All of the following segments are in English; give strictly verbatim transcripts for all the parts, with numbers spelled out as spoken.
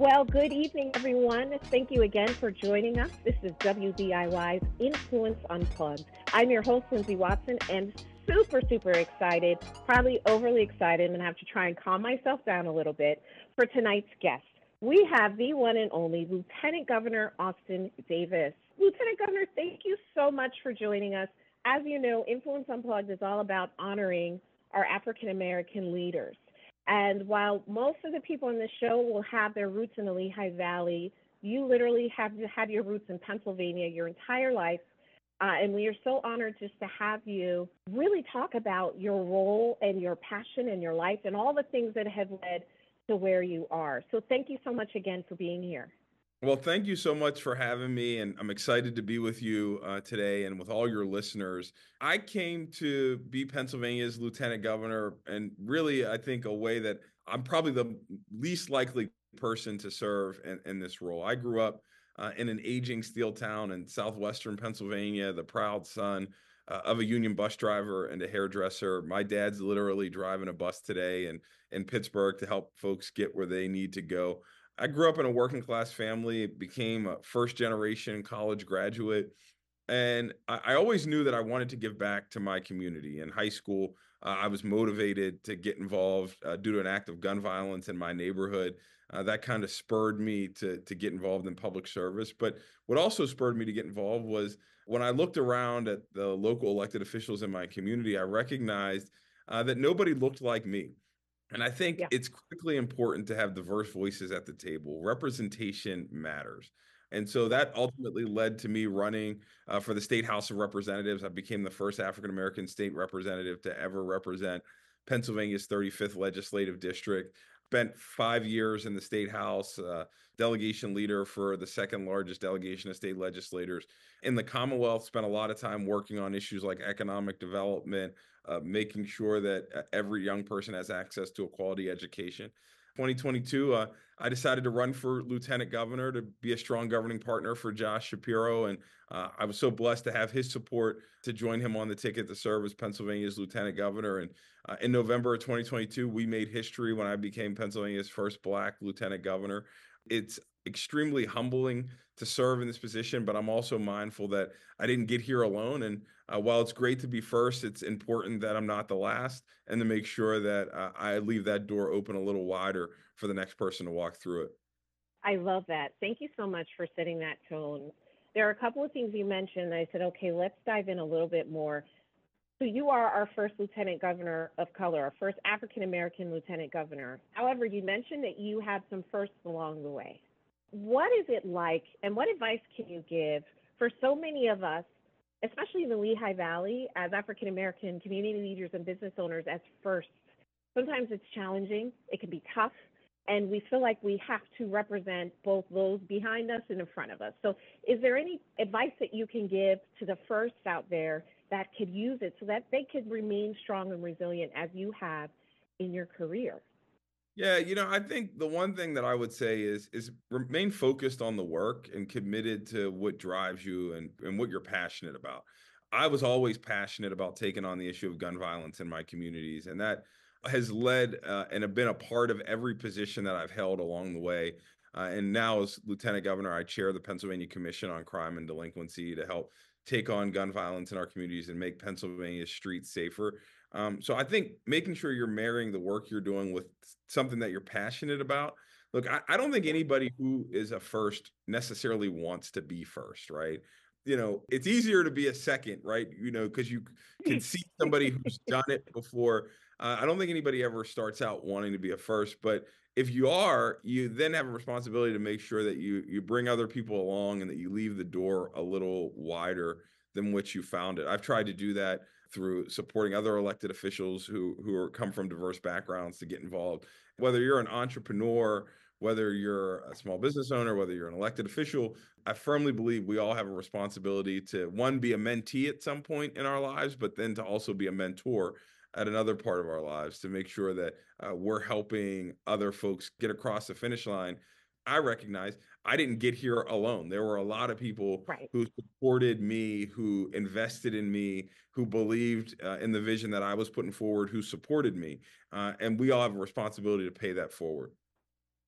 Well, good evening, everyone. Thank you again for joining us. This is W B I Y's Influence Unplugged. I'm your host, Lindsay Watson, and super, super excited, probably overly excited. I'm going to have to try and calm myself down a little bit for tonight's guest. We have the one and only Lieutenant Governor Austin Davis. Lieutenant Governor, thank you so much for joining us. As you know, Influence Unplugged is all about honoring our African American leaders. And while most of the people in the show will have their roots in the Lehigh Valley, you literally have had your roots in Pennsylvania your entire life. Uh, and we are so honored just to have you really talk about your role and your passion and your life and all the things that have led to where you are. So thank you so much again for being here. Well, thank you so much for having me, and I'm excited to be with you uh, today and with all your listeners. I came to be Pennsylvania's lieutenant governor, and really, I think a way that I'm probably the least likely person to serve in, in this role. I grew up uh, in an aging steel town in southwestern Pennsylvania, the proud son uh, of a union bus driver and a hairdresser. My dad's literally driving a bus today in, in Pittsburgh to help folks get where they need to go. I grew up in a working class family, became a first generation college graduate. And I, I always knew that I wanted to give back to my community. In high school, uh, I was motivated to get involved uh, due to an act of gun violence in my neighborhood. Uh, that kind of spurred me to, to get involved in public service. But what also spurred me to get involved was when I looked around at the local elected officials in my community, I recognized uh, that nobody looked like me. And I think Yeah. it's critically important to have diverse voices at the table. Representation matters. And so that ultimately led to me running uh, for the State House of Representatives. I became the first African American state representative to ever represent Pennsylvania's thirty-fifth legislative district. Spent five years in the state house, uh, delegation leader for the second largest delegation of state legislators in the Commonwealth. Spent a lot of time working on issues like economic development, uh, making sure that uh, every young person has access to a quality education. twenty twenty-two, uh, I decided to run for lieutenant governor to be a strong governing partner for Josh Shapiro. And uh, I was so blessed to have his support to join him on the ticket to serve as Pennsylvania's lieutenant governor. And uh, in November of twenty twenty-two, we made history when I became Pennsylvania's first Black lieutenant governor. It's extremely humbling to serve in this position, but I'm also mindful that I didn't get here alone. And uh, while it's great to be first, it's important that I'm not the last, and to make sure that uh, I leave that door open a little wider for the next person to walk through it. I love that. Thank you so much for setting that tone. There are a couple of things you mentioned. I said, okay, let's dive in a little bit more. So you are our first lieutenant governor of color, our first African American lieutenant governor. However, you mentioned that you had some firsts along the way. What is it like, and what advice can you give for so many of us, especially in the Lehigh Valley, as African American community leaders and business owners as firsts? Sometimes it's challenging, it can be tough, and we feel like we have to represent both those behind us and in front of us. So is there any advice that you can give to the firsts out there that could use it so that they could remain strong and resilient as you have in your career? Yeah, you know, I think the one thing that I would say is is remain focused on the work and committed to what drives you and, and what you're passionate about. I was always passionate about taking on the issue of gun violence in my communities, and that has led uh, and have been a part of every position that I've held along the way. Uh, and now, as lieutenant governor, I chair the Pennsylvania Commission on Crime and Delinquency to help take on gun violence in our communities and make Pennsylvania's streets safer. Um, so I think making sure you're marrying the work you're doing with something that you're passionate about. Look, I, I don't think anybody who is a first necessarily wants to be first, right? You know, it's easier to be a second, right? You know, because you can see somebody who's done it before. Uh, I don't think anybody ever starts out wanting to be a first, but if you are, you then have a responsibility to make sure that you you bring other people along and that you leave the door a little wider than what you found it. I've tried to do that through supporting other elected officials who who are come from diverse backgrounds to get involved. Whether you're an entrepreneur, whether you're a small business owner, whether you're an elected official, I firmly believe we all have a responsibility to, one, be a mentee at some point in our lives, but then to also be a mentor at another part of our lives to make sure that uh, we're helping other folks get across the finish line. I recognize I didn't get here alone. There were a lot of people Right. who supported me, who invested in me, who believed uh, in the vision that I was putting forward, who supported me. Uh, and we all have a responsibility to pay that forward.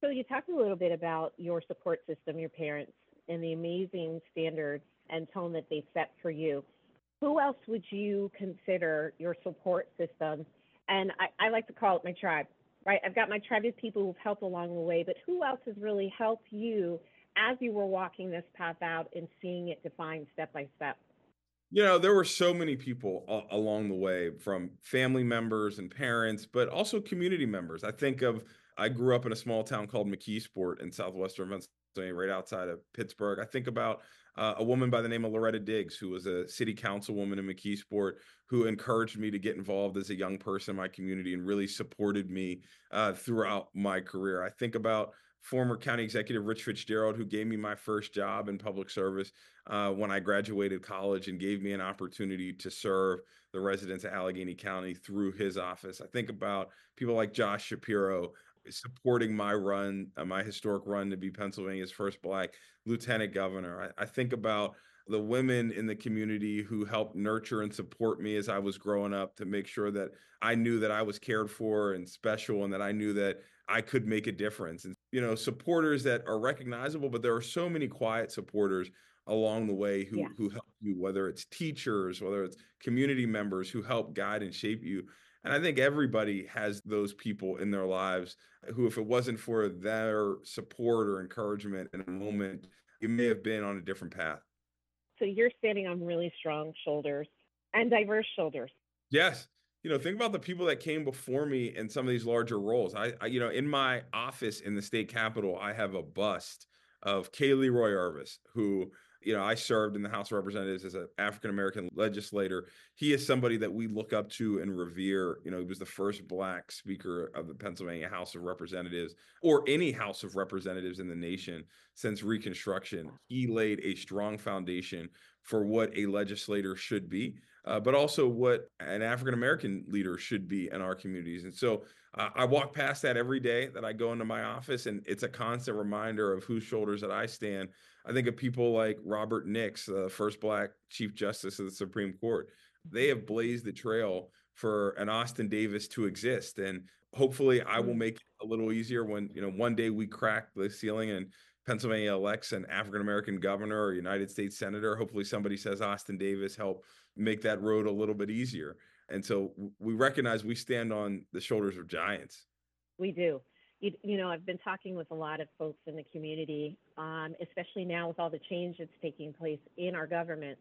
So you talked a little bit about your support system, your parents, and the amazing standards and tone that they set for you. Who else would you consider your support system? And I, I like to call it my tribe, right? I've got my tribe of people who've helped along the way, but who else has really helped you as you were walking this path out and seeing it defined step by step? You know, there were so many people a- along the way, from family members and parents, but also community members. I think of, I grew up in a small town called McKeesport in southwestern Pennsylvania, right outside of Pittsburgh. I think about uh, a woman by the name of Loretta Diggs, who was a city councilwoman in McKeesport, who encouraged me to get involved as a young person in my community and really supported me uh, throughout my career. I think about former county executive Rich Fitzgerald, who gave me my first job in public service uh, when I graduated college and gave me an opportunity to serve the residents of Allegheny County through his office. I think about people like Josh Shapiro supporting my run, uh, my historic run to be Pennsylvania's first Black lieutenant governor. I, I think about the women in the community who helped nurture and support me as I was growing up to make sure that I knew that I was cared for and special and that I knew that I could make a difference. And, you know, supporters that are recognizable, but there are so many quiet supporters along the way who Yeah. who help you, whether it's teachers, whether it's community members who help guide and shape you. And I think everybody has those people in their lives who, if it wasn't for their support or encouragement in a moment, you may have been on a different path. So you're standing on really strong shoulders and diverse shoulders. Yes. You know, think about the people that came before me in some of these larger roles. I, I you know, in my office in the state capitol, I have a bust of Kaylee Roy Irvis, who, you know, I served in the House of Representatives as an African American legislator. He is somebody that we look up to and revere. You know, he was the first Black Speaker of the Pennsylvania House of Representatives, or any House of Representatives in the nation since Reconstruction. He laid a strong foundation for what a legislator should be, uh, but also what an African American leader should be in our communities. And so uh, I walk past that every day that I go into my office, and it's a constant reminder of whose shoulders that I stand. I think of people like Robert Nix, the first Black Chief Justice of the Supreme Court. They have blazed the trail for an Austin Davis to exist. And hopefully I will Mm. make it a little easier when, you know, one day we crack the ceiling and Pennsylvania elects an African American governor or United States senator. Hopefully somebody says Austin Davis helped make that road a little bit easier. And so we recognize we stand on the shoulders of giants. We do. You, you know, I've been talking with a lot of folks in the community, um, especially now with all the change that's taking place in our government.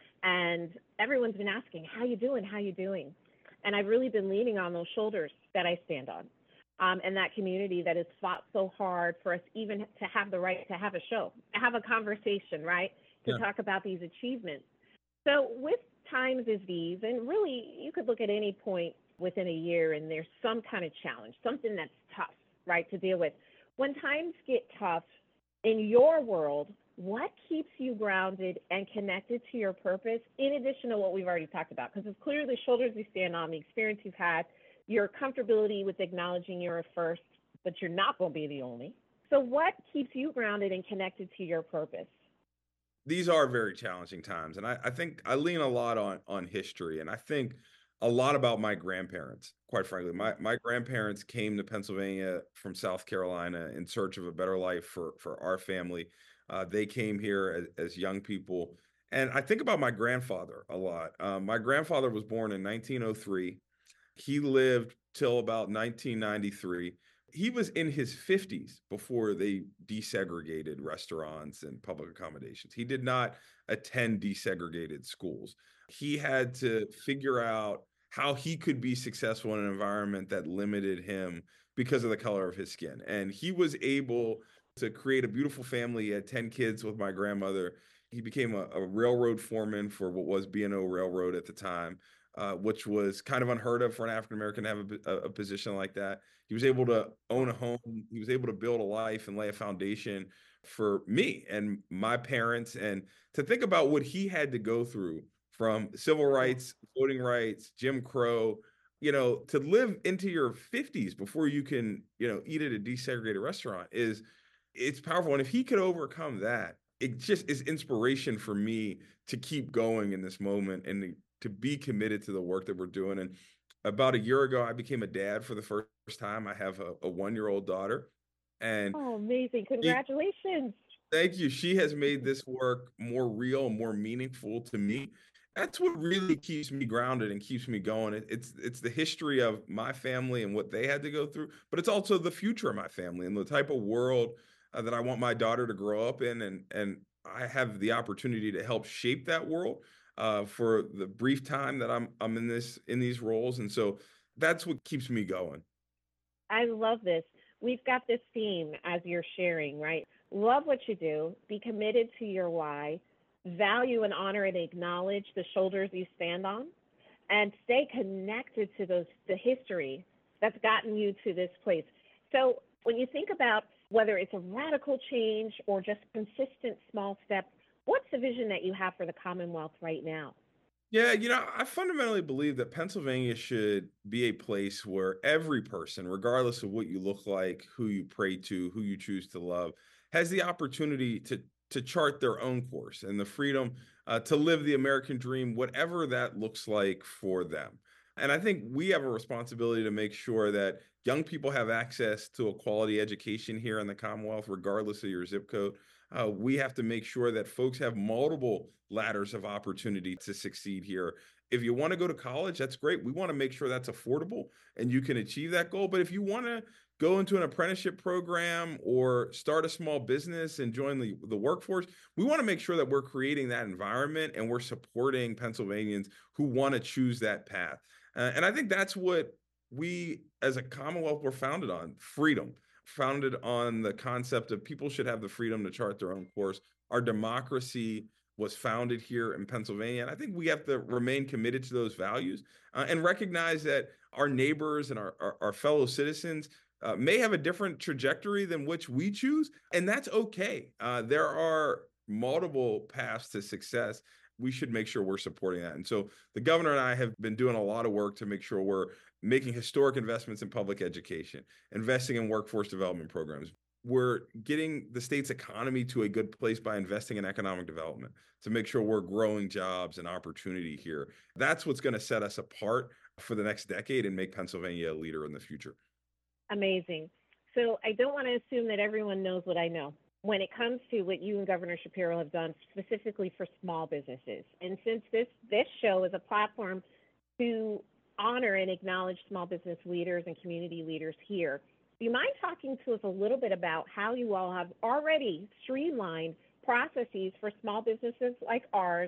And everyone's been asking, how you doing? How you doing? And I've really been leaning on those shoulders that I stand on, um, and that community that has fought so hard for us even to have the right to have a show, have a conversation, right? To Yeah. talk about these achievements. So with times as these, and really you could look at any point within a year and there's some kind of challenge, something that's tough, right, to deal with. When times get tough in your world, what keeps you grounded and connected to your purpose in addition to what we've already talked about? Because it's clear the shoulders you stand on, the experience you've had, your comfortability with acknowledging you're a first, but you're not going to be the only. So what keeps you grounded and connected to your purpose? These are very challenging times. And I, I think I lean a lot on on history. And I think a lot about my grandparents, quite frankly. My my grandparents came to Pennsylvania from South Carolina in search of a better life for for our family. Uh, they came here as, as young people. And I think about my grandfather a lot. Um, my grandfather was born in nineteen oh three. He lived till about nineteen ninety-three. He was in his fifties before they desegregated restaurants and public accommodations. He did not attend desegregated schools. He had to figure out how he could be successful in an environment that limited him because of the color of his skin. And he was able to create a beautiful family. He had ten kids with my grandmother. He became a, a railroad foreman for what was B and O Railroad at the time, uh, which was kind of unheard of for an African American to have a, a, a position like that. He was able to own a home. He was able to build a life and lay a foundation for me and my parents. And to think about what he had to go through, from civil Yeah. rights, voting rights, Jim Crow, you know, to live into your fifties before you can, you know, eat at a desegregated restaurant is, it's powerful. And if he could overcome that, it just is inspiration for me to keep going in this moment and to, to be committed to the work that we're doing. And about a year ago, I became a dad for the first time. I have a, a one year old daughter. And Oh, amazing. she Congratulations. Thank you. She has made this work more real and more meaningful to me. That's what really keeps me grounded and keeps me going. It, it's it's the history of my family and what they had to go through, but it's also the future of my family and the type of world uh, that I want my daughter to grow up in, and and I have the opportunity to help shape that world uh, for the brief time that I'm I'm in this in these roles, and so that's what keeps me going. I love this. We've got this theme as you're sharing, right? Love what you do, be committed to your why, value and honor and acknowledge the shoulders you stand on, and stay connected to those the history that's gotten you to this place. So when you think about whether it's a radical change or just consistent small steps, what's the vision that you have for the Commonwealth right now? Yeah, you know, I fundamentally believe that Pennsylvania should be a place where every person, regardless of what you look like, who you pray to, who you choose to love, has the opportunity to to chart their own course and the freedom uh, to live the American dream, whatever that looks like for them. And I think we have a responsibility to make sure that young people have access to a quality education here in the Commonwealth, regardless of your zip code. Uh, we have to make sure that folks have multiple ladders of opportunity to succeed here. If you want to go to college, that's great. We want to make sure that's affordable and you can achieve that goal. But if you want to go into an apprenticeship program or start a small business and join the, the workforce, we want to make sure that we're creating that environment and we're supporting Pennsylvanians who want to choose that path. Uh, and I think that's what we as a Commonwealth were founded on: freedom, founded on the concept of people should have the freedom to chart their own course. Our democracy was founded here in Pennsylvania. And I think we have to remain committed to those values uh, and recognize that our neighbors and our, our, our fellow citizens uh, may have a different trajectory than which we choose. And that's okay. Uh, there are multiple paths to success. We should make sure we're supporting that. And so the governor and I have been doing a lot of work to make sure we're making historic investments in public education, investing in workforce development programs. We're getting the state's economy to a good place by investing in economic development to make sure we're growing jobs and opportunity here. That's what's going to set us apart for the next decade and make Pennsylvania a leader in the future. Amazing. So I don't want to assume that everyone knows what I know when it comes to what you and Governor Shapiro have done specifically for small businesses. And since this this show is a platform to honor and acknowledge small business leaders and community leaders here, do you mind talking to us a little bit about how you all have already streamlined processes for small businesses like ours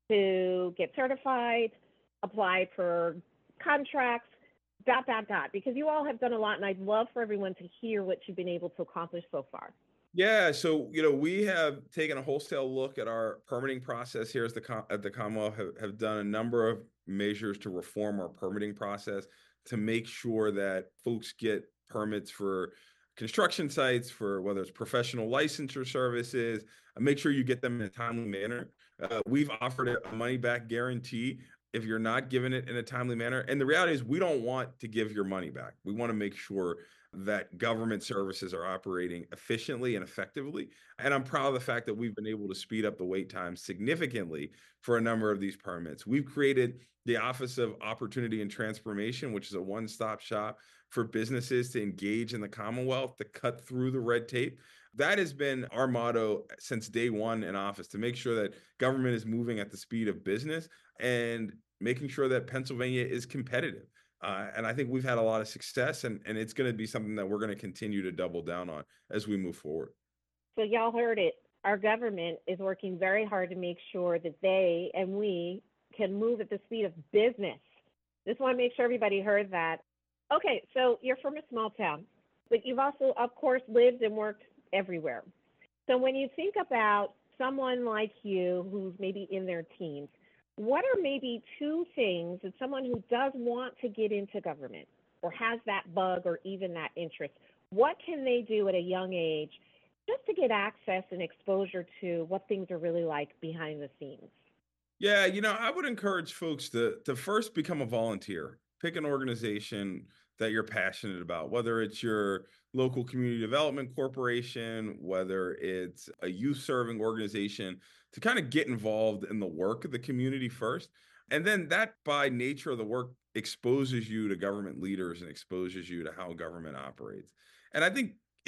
to get certified, apply for contracts, dot, dot, dot, because you all have done a lot, and I'd love for everyone to hear what you've been able to accomplish so far. Yeah, so you know we have taken a wholesale look at our permitting process here as the Com- at the Commonwealth. Have, have done a number of measures to reform our permitting process to make sure that folks get permits for construction sites, for whether it's professional licensure services. Uh, make sure you get them in a timely manner. Uh, we've offered a money back guarantee if you're not given it in a timely manner. And the reality is, we don't want to give your money back. We want to make sure that government services are operating efficiently and effectively. And I'm proud of the fact that we've been able to speed up the wait time significantly for a number of these permits. We've created the Office of Opportunity and Transformation, which is a one stop shop for businesses to engage in the Commonwealth, to cut through the red tape. That has been our motto since day one in office, to make sure that government is moving at the speed of business and making sure that Pennsylvania is competitive. Uh, and I think we've had a lot of success, and, and it's going to be something that we're going to continue to double down on as we move forward. So, y'all heard it. Our government is working very hard to make sure that they and we can move at the speed of business. Just want to make sure everybody heard that. Okay, so you're from a small town, but you've also, of course, lived and worked everywhere. So, when you think about someone like you who's maybe in their teens, what are maybe two things that someone who does want to get into government or has that bug or even that interest, what can they do at a young age just to get access and exposure to what things are really like behind the scenes? Yeah, you know, I would encourage folks to to first become a volunteer. Pick an organization that you're passionate about, whether it's your local community development corporation, whether it's a youth serving organization, to kind of get involved in the work of the community first. And then that by nature of the work exposes you to government leaders and exposes you to how government operates. And I think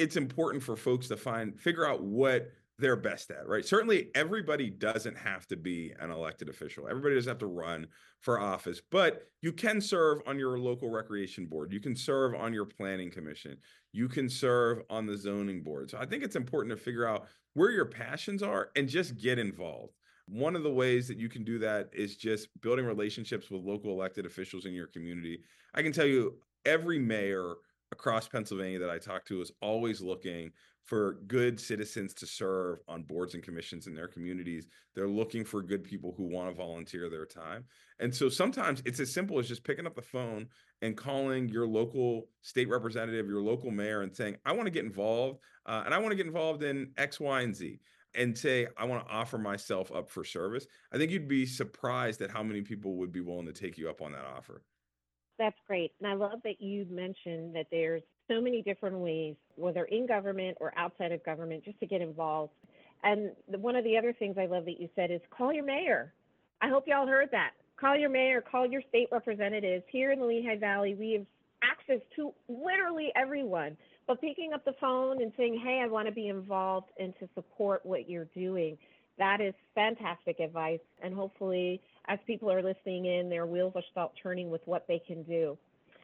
it's important for folks to find, figure out what they're best at, right? Certainly, everybody doesn't have to be an elected official. Everybody doesn't have to run for office, but you can serve on your local recreation board. You can serve on your planning commission. You can serve on the zoning board. So I think it's important to figure out where your passions are and just get involved. One of the ways that you can do that is just building relationships with local elected officials in your community. I can tell you, every mayor across Pennsylvania that I talk to is always looking for good citizens to serve on boards and commissions in their communities. They're looking for good people who want to volunteer their time. And so sometimes it's as simple as just picking up the phone and calling your local state representative, your local mayor, and saying, I want to get involved, uh, and I want to get involved in X, Y, and Z. And say, I want to offer myself up for service. I think you'd be surprised at how many people would be willing to take you up on that offer. That's great. And I love that you mentioned that there's so many different ways, whether in government or outside of government, just to get involved. And the, one of the other things I love that you said is call your mayor. I hope y'all heard that. Call your mayor, call your state representatives. Here in the Lehigh Valley, we have access to literally everyone. But picking up the phone and saying, hey, I want to be involved and to support what you're doing, that is fantastic advice. And hopefully, as people are listening in, their wheels will start turning with what they can do.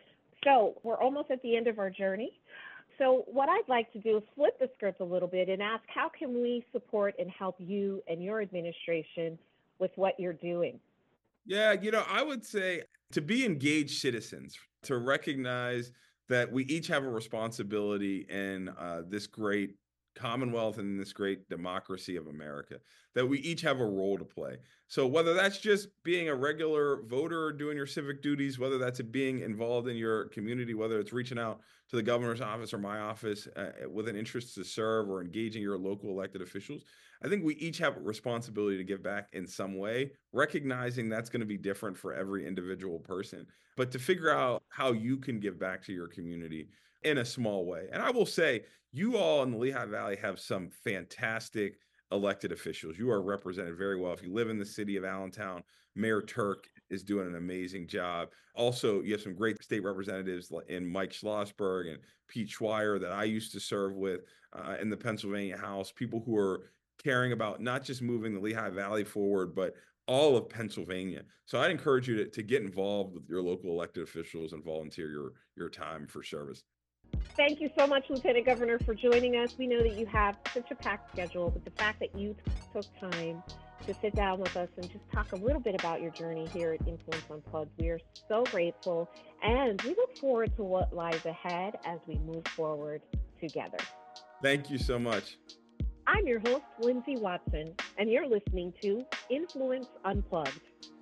So we're almost at the end of our journey. So what I'd like to do is flip the script a little bit and ask, how can we support and help you and your administration with what you're doing? Yeah, you know, I would say to be engaged citizens, to recognize that we each have a responsibility in uh, this great Commonwealth and this great democracy of America, that we each have a role to play. So whether that's just being a regular voter, doing your civic duties, whether that's being involved in your community, whether it's reaching out to the governor's office or my office uh, with an interest to serve or engaging your local elected officials, I think we each have a responsibility to give back in some way, recognizing that's going to be different for every individual person, but to figure out how you can give back to your community in a small way. And I will say, you all in the Lehigh Valley have some fantastic elected officials. You are represented very well. If you live in the city of Allentown, Mayor Turk is doing an amazing job. Also, you have some great state representatives in Mike Schlossberg and Pete Schweier that I used to serve with uh, in the Pennsylvania House, people who are caring about not just moving the Lehigh Valley forward, but all of Pennsylvania. So I'd encourage you to, to get involved with your local elected officials and volunteer your, your time for service. Thank you so much, Lieutenant Governor, for joining us. We know that you have such a packed schedule, but the fact that you took time to sit down with us and just talk a little bit about your journey here at Influence Unplugged, we are so grateful, and we look forward to what lies ahead as we move forward together. Thank you so much. I'm your host, Lindsay Watson, and you're listening to Influence Unplugged.